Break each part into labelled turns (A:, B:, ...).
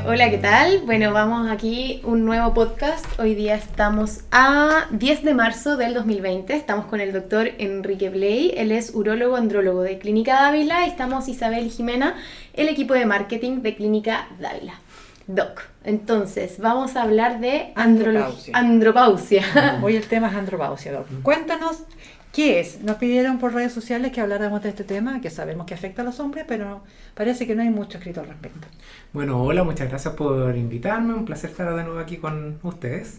A: Hola, ¿qué tal? Bueno, vamos aquí un nuevo podcast. Hoy día estamos a 10 de marzo del 2020. Estamos con el doctor Enrique Bley. Él es urólogo andrólogo de Clínica Dávila. Estamos Isabel y Jimena, el equipo de marketing de Clínica Dávila. Doc, entonces vamos a hablar de andropausia.
B: Hoy el tema es andropausia, Doc. Cuéntanos qué es. Nos pidieron por redes sociales que habláramos de este tema, que sabemos que afecta a los hombres, pero parece que no hay mucho escrito al respecto.
C: Bueno, hola, muchas gracias por invitarme. Un placer estar de nuevo aquí con ustedes.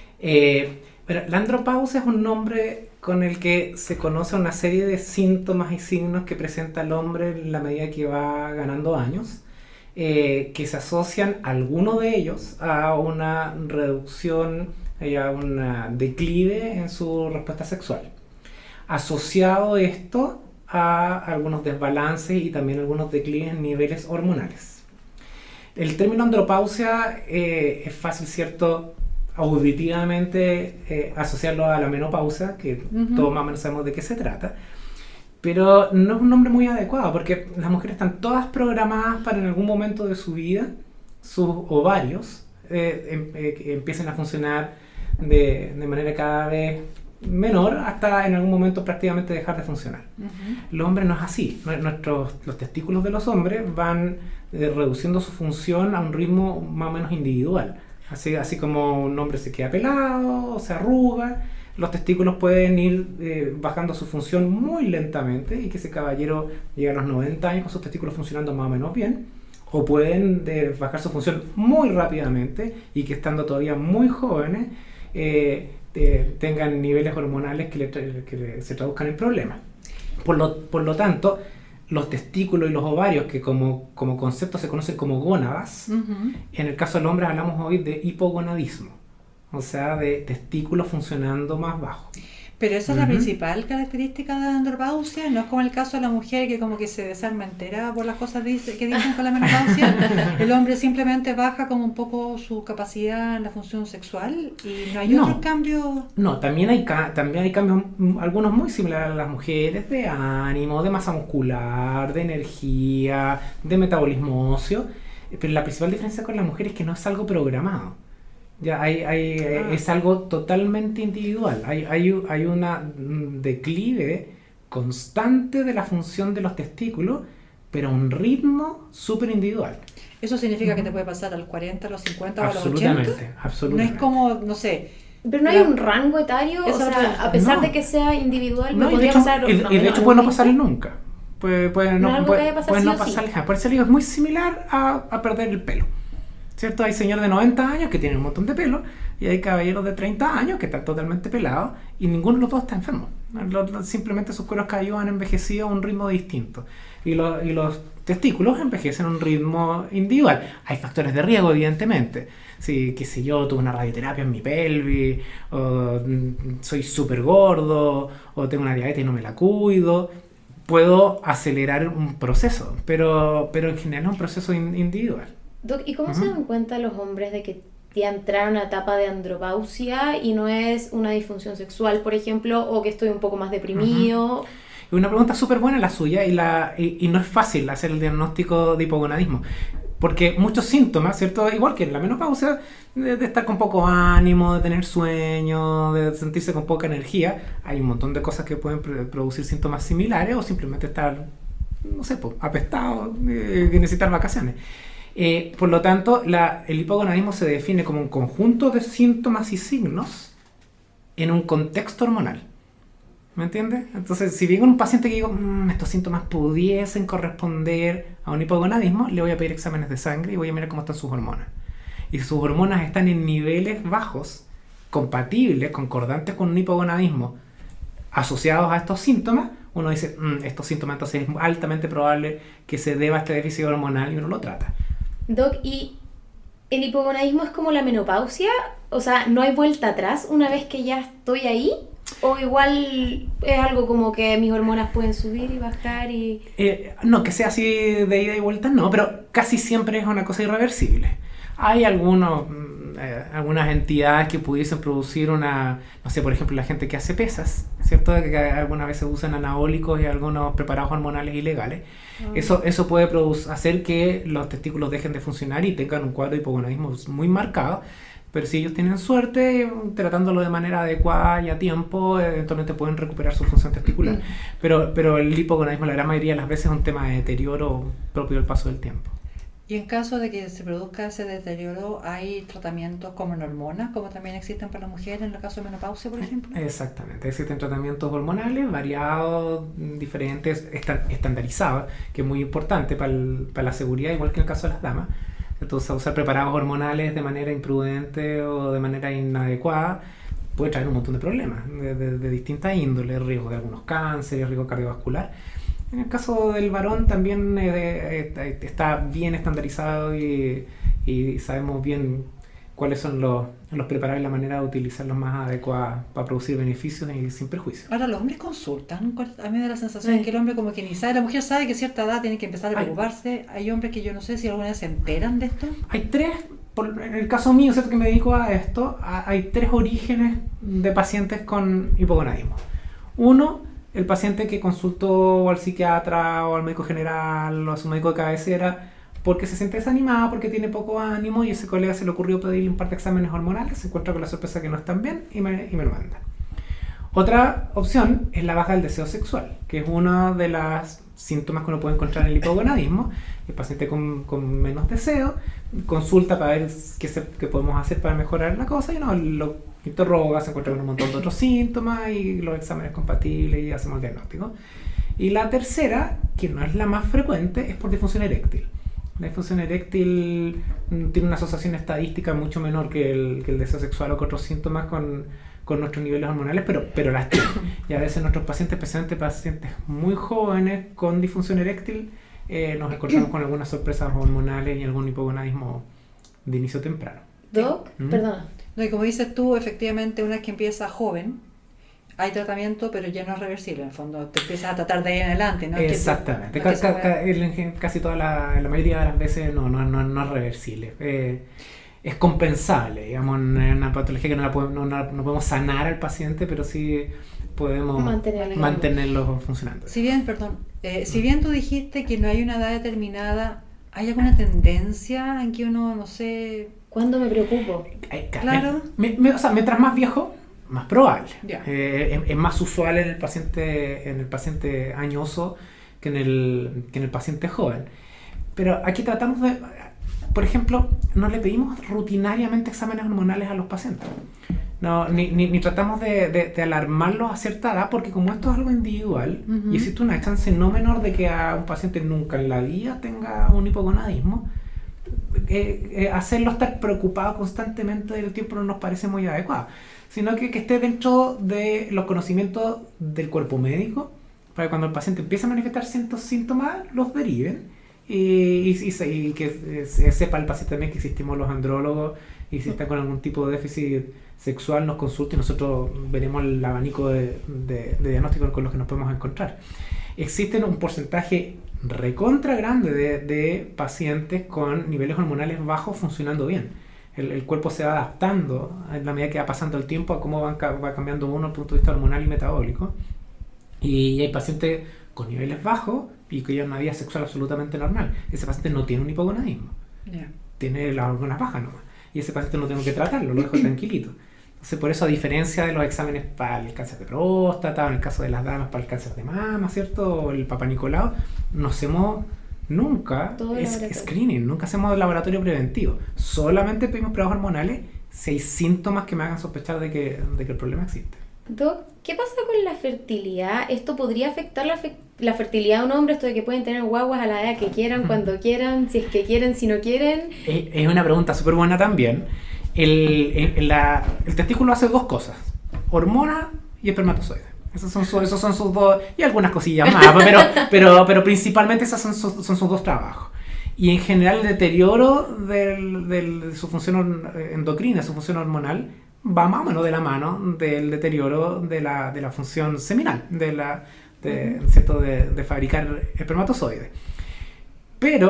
C: La andropausia es un nombre con el que se conoce una serie de síntomas y signos que presenta el hombre en la medida que va ganando años. Que se asocian algunos de ellos a una reducción, a un declive en su respuesta sexual. Asociado esto a algunos desbalances y también algunos declives en niveles hormonales. El término andropausia es fácil, ¿cierto?, auditivamente asociarlo a la menopausia, que todos más o menos sabemos de qué se trata. Pero no es un nombre muy adecuado, porque las mujeres están todas programadas para en algún momento de su vida, sus ovarios empiecen a funcionar de manera cada vez menor, hasta en algún momento prácticamente dejar de funcionar. Los hombres no es así. Los testículos de los hombres van reduciendo su función a un ritmo más o menos individual. Así como un hombre se queda pelado, se arruga, los testículos pueden ir bajando su función muy lentamente y que ese caballero llegue a los 90 años con sus testículos funcionando más o menos bien, o pueden bajar su función muy rápidamente y que estando todavía muy jóvenes tengan niveles hormonales que se traduzcan en problemas. Por lo tanto, los testículos y los ovarios, que como concepto se conocen como gónadas, en el caso del hombre hablamos hoy de hipogonadismo. O sea, de testículos funcionando más bajo.
B: Pero esa es la principal característica de la andropausia, no es como el caso de la mujer que como que se desarma entera por las cosas que dicen con la menopausia. El hombre simplemente baja como un poco su capacidad en la función sexual y no hay otro cambio.
C: No, también hay cambios, algunos muy similares a las mujeres, de ánimo, de masa muscular, de energía, de metabolismo óseo, pero la principal diferencia con las mujeres es que no es algo programado. Ya es algo totalmente individual. Hay un declive constante de la función de los testículos, pero a un ritmo súper individual.
B: ¿Eso significa que te puede pasar a los 40, a los 50 o a los 80?
C: Absolutamente.
B: No es como, no sé...
A: Pero no hay un rango etario, o sea, a pesar de que sea individual, no podría pasar...
C: Y de hecho puede no pasarle nunca. Puede no pasar. Por eso es muy similar a perder el pelo. ¿Cierto? Hay señores de 90 años que tienen un montón de pelo y hay caballeros de 30 años que están totalmente pelados y ninguno de los dos está enfermo. Simplemente sus cueros cabelludos han envejecido a un ritmo distinto y los testículos envejecen a un ritmo individual. Hay factores de riesgo, evidentemente. Si, qué sé yo, tuve una radioterapia en mi pelvis, o soy súper gordo, o tengo una diabetes y no me la cuido, puedo acelerar un proceso, pero en general es un proceso individual.
A: Doc, ¿y cómo se dan cuenta los hombres de que ya entraron a una etapa de andropausia y no es una disfunción sexual, por ejemplo, o que estoy un poco más deprimido?
C: Es una pregunta súper buena la suya y no es fácil hacer el diagnóstico de hipogonadismo, porque muchos síntomas, ¿cierto? Igual que en la menopausia, de estar con poco ánimo, de tener sueño, de sentirse con poca energía, hay un montón de cosas que pueden producir síntomas similares o simplemente estar, no sé, apestado, que necesitar vacaciones. Por lo tanto, el hipogonadismo se define como un conjunto de síntomas y signos en un contexto hormonal. ¿Me entiendes? Entonces, si viene un paciente que digo, estos síntomas pudiesen corresponder a un hipogonadismo, le voy a pedir exámenes de sangre y voy a mirar cómo están sus hormonas. Y si sus hormonas están en niveles bajos, compatibles, concordantes con un hipogonadismo, asociados a estos síntomas, uno dice, estos síntomas entonces es altamente probable que se deba a este déficit hormonal y uno lo trata.
A: Doc, ¿y el hipogonadismo es como la menopausia? O sea, ¿no hay vuelta atrás una vez que ya estoy ahí? ¿O igual es algo como que mis hormonas pueden subir y bajar y...?
C: No, que sea así de ida y vuelta, no, pero casi siempre es una cosa irreversible. Hay algunas entidades que pudiesen producir no sé, por ejemplo, la gente que hace pesas, ¿cierto? Que algunas veces usan anabólicos y algunos preparados hormonales ilegales. Eso puede hacer que los testículos dejen de funcionar y tengan un cuadro de hipogonadismo muy marcado. Pero si ellos tienen suerte, tratándolo de manera adecuada y a tiempo, eventualmente pueden recuperar su función testicular. Pero el hipogonadismo, la gran mayoría de las veces, es un tema de deterioro propio del paso del tiempo.
B: Y en caso de que se produzca ese deterioro, ¿hay tratamientos como en hormonas, como también existen para las mujeres en el caso de menopausia, por ejemplo?
C: Exactamente, existen tratamientos hormonales variados, diferentes, estandarizados, que es muy importante para la seguridad, igual que en el caso de las damas. Entonces, usar preparados hormonales de manera imprudente o de manera inadecuada puede traer un montón de problemas de distintas índoles, riesgo de algunos cánceres, riesgo cardiovascular. En el caso del varón también está bien estandarizado y sabemos bien cuáles son los preparados y la manera de utilizarlos más adecuada para producir beneficios y sin perjuicio.
B: Ahora, los hombres consultan. A mí me da la sensación que el hombre como que ni sabe, la mujer sabe que a cierta edad tiene que empezar a preocuparse. Hay hombres que yo no sé si alguna vez se enteran de esto.
C: Hay tres, en el caso mío, ¿cierto?, que me dedico a esto, hay tres orígenes de pacientes con hipogonadismo. Uno, el paciente que consultó al psiquiatra o al médico general o a su médico de cabecera porque se siente desanimado, porque tiene poco ánimo y ese colega se le ocurrió pedirle un par de exámenes hormonales, se encuentra con la sorpresa que no están bien y me lo manda. Otra opción es la baja del deseo sexual, que es uno de los síntomas que uno puede encontrar en el hipogonadismo. El paciente con menos deseo consulta para ver qué podemos hacer para mejorar la cosa y lo interroga, se encuentra con un montón de otros síntomas y los exámenes compatibles y hacemos el diagnóstico. Y la tercera, que no es la más frecuente, es por disfunción eréctil. La disfunción eréctil tiene una asociación estadística mucho menor que el deseo sexual o que otros síntomas con nuestros niveles hormonales, pero las tiene. Y a veces nuestros pacientes, especialmente pacientes muy jóvenes con disfunción eréctil, nos encontramos con algunas sorpresas hormonales y algún hipogonadismo de inicio temprano.
A: Doc, perdona.
B: No, y como dices tú, efectivamente, una vez que empieza joven, hay tratamiento, pero ya no es reversible. En el fondo, te empiezas a tratar de ahí en adelante, ¿no?
C: Exactamente. Casi toda la mayoría de las veces no es reversible. Es compensable, digamos, en una patología que no podemos sanar al paciente, pero sí podemos mantenerlo funcionando. Si
B: bien tú dijiste que no hay una edad determinada, ¿hay alguna tendencia en que uno, no sé...
A: ¿Cuándo me preocupo?
B: Claro.
C: Mientras más viejo, más probable.
B: Yeah.
C: Es más usual en el paciente añoso que en el paciente joven. Pero aquí tratamos de... Por ejemplo, no le pedimos rutinariamente exámenes hormonales a los pacientes. Ni tratamos de alarmarlos a cierta edad, porque como esto es algo individual, y existe una chance no menor de que a un paciente nunca en la vida tenga un hipogonadismo, hacerlo estar preocupado constantemente del tiempo no nos parece muy adecuado, sino que esté dentro de los conocimientos del cuerpo médico, para que cuando el paciente empiece a manifestar ciertos síntomas, los deriven. Y que sepa el paciente también que existimos los andrólogos y si está con algún tipo de déficit sexual nos consulte y nosotros veremos el abanico de diagnósticos con los que nos podemos encontrar. Existen un porcentaje recontra grande de pacientes con niveles hormonales bajos funcionando bien. El cuerpo se va adaptando en la medida que va pasando el tiempo a cómo va cambiando uno desde el punto de vista hormonal y metabólico, y hay pacientes con niveles bajos y que llevan una vida sexual absolutamente normal. Ese paciente no tiene un hipogonadismo, tiene las hormonas bajas nomás, y ese paciente no tengo que tratarlo, lo dejo tranquilito. Entonces, por eso, a diferencia de los exámenes para el cáncer de próstata, en el caso de las damas para el cáncer de mama, ¿cierto?, o el Papa Nicolau, no hacemos nunca screening, nunca hacemos laboratorio preventivo, solamente pedimos pruebas hormonales si hay síntomas que me hagan sospechar de que el problema existe.
A: Doc, ¿qué pasa con la fertilidad? ¿Esto podría afectar la fertilidad de un hombre? Esto de que pueden tener guaguas a la edad que quieran, cuando quieran, si es que quieren, si no quieren.
C: Es una pregunta súper buena también. El testículo hace dos cosas: hormona y espermatozoide. Esos son sus dos, y algunas cosillas más, pero principalmente esos son sus dos trabajos. Y en general el deterioro de su función endocrina, su función hormonal, va más o menos de la mano del deterioro de la función seminal, de fabricar espermatozoides. Pero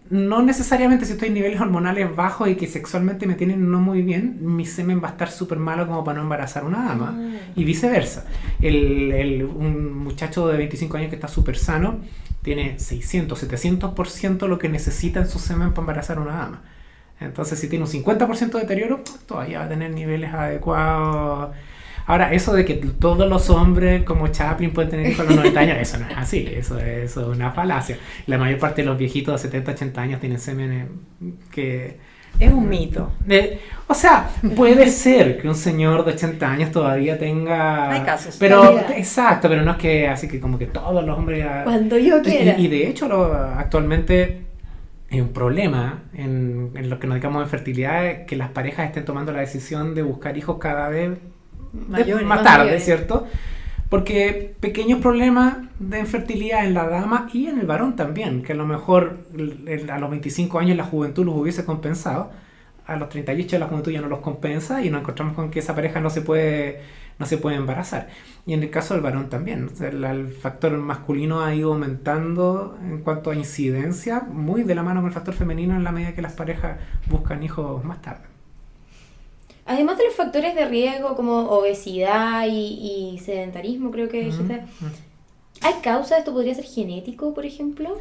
C: no necesariamente si estoy en niveles hormonales bajos y que sexualmente me tienen no muy bien, mi semen va a estar súper malo como para no embarazar una dama, y viceversa. Un muchacho de 25 años que está súper sano tiene 600, 700% lo que necesita en su semen para embarazar una dama. Entonces, si tiene un 50% de deterioro, todavía va a tener niveles adecuados. Ahora, eso de que todos los hombres como Chaplin pueden tener hijos a los 90 años, eso no es así, eso es una falacia. La mayor parte de los viejitos de 70, 80 años tienen semen que...
B: Es un mito.
C: O sea, puede ser que un señor de 80 años todavía tenga...
B: Hay casos.
C: Pero, exacto, pero no es que así que como que todos los hombres...
A: Cuando yo quiera.
C: Y de hecho, actualmente es un problema en lo que nos dedicamos en fertilidad, que las parejas estén tomando la decisión de buscar hijos cada vez más tarde, ¿cierto? Porque pequeños problemas de infertilidad en la dama y en el varón también, que a lo mejor a los 25 años la juventud los hubiese compensado, a los 38 la juventud ya no los compensa y nos encontramos con que esa pareja no se puede embarazar. Y en el caso del varón también, o sea, el factor masculino ha ido aumentando en cuanto a incidencia, muy de la mano con el factor femenino en la medida que las parejas buscan hijos más tarde.
A: Además de los factores de riesgo como obesidad y sedentarismo, creo que dijiste, ¿hay causas? ¿Esto podría ser genético, por ejemplo?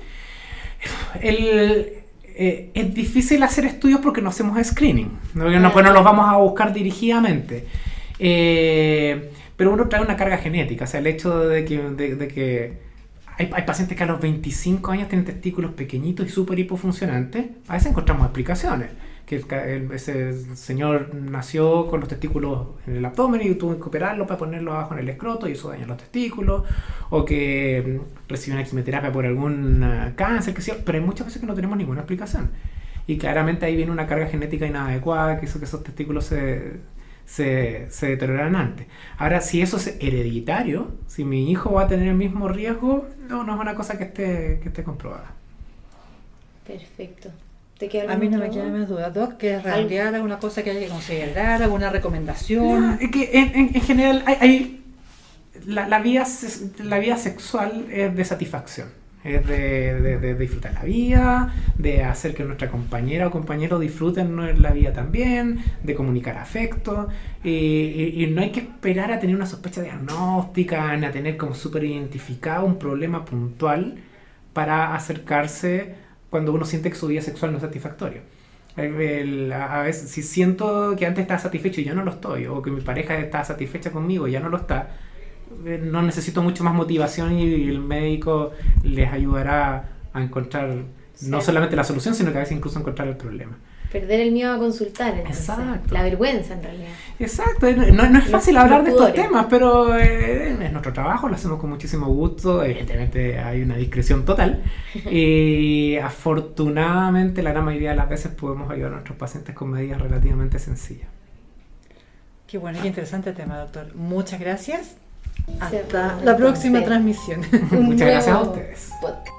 C: Es difícil hacer estudios porque no hacemos screening, no los vamos a buscar dirigidamente. Pero uno trae una carga genética, o sea, el hecho de que hay pacientes que a los 25 años tienen testículos pequeñitos y súper hipofuncionantes. A veces encontramos explicaciones, que ese señor nació con los testículos en el abdomen y tuvo que operarlo para ponerlo abajo en el escroto y eso daña los testículos, o que recibió una quimioterapia por algún cáncer, que sea, pero hay muchas veces que no tenemos ninguna explicación. Y claramente ahí viene una carga genética inadecuada que hizo que esos testículos se deterioran antes. Ahora, si eso es hereditario, si mi hijo va a tener el mismo riesgo, no es una cosa que esté comprobada.
A: Perfecto.
B: A mí no me queda más duda, Doc, que es redondear alguna cosa que hay que considerar, alguna recomendación.
C: No, es que en general hay la vida sexual es de satisfacción. Es de disfrutar la vida, de hacer que nuestra compañera o compañero disfruten la vida también, de comunicar afecto, y no hay que esperar a tener una sospecha diagnóstica, ni a tener como súper identificado un problema puntual para acercarse cuando uno siente que su vida sexual no es satisfactoria. A veces, si siento que antes estaba satisfecho y ya no lo estoy, o que mi pareja está satisfecha conmigo y ya no lo está, no necesito mucho más motivación y el médico les ayudará a encontrar no solamente la solución, sino que a veces incluso encontrar el problema.
A: Perder el miedo a consultar, entonces.
C: Exacto.
A: La vergüenza, en realidad.
C: Exacto. No es fácil hablar de estos temas, pero es nuestro trabajo, lo hacemos con muchísimo gusto. Evidentemente hay una discreción total. Y afortunadamente la gran mayoría de las veces podemos ayudar a nuestros pacientes con medidas relativamente sencillas.
B: Qué bueno y qué interesante tema, doctor. Muchas gracias. Hasta la próxima transmisión.
C: Muchas gracias a ustedes.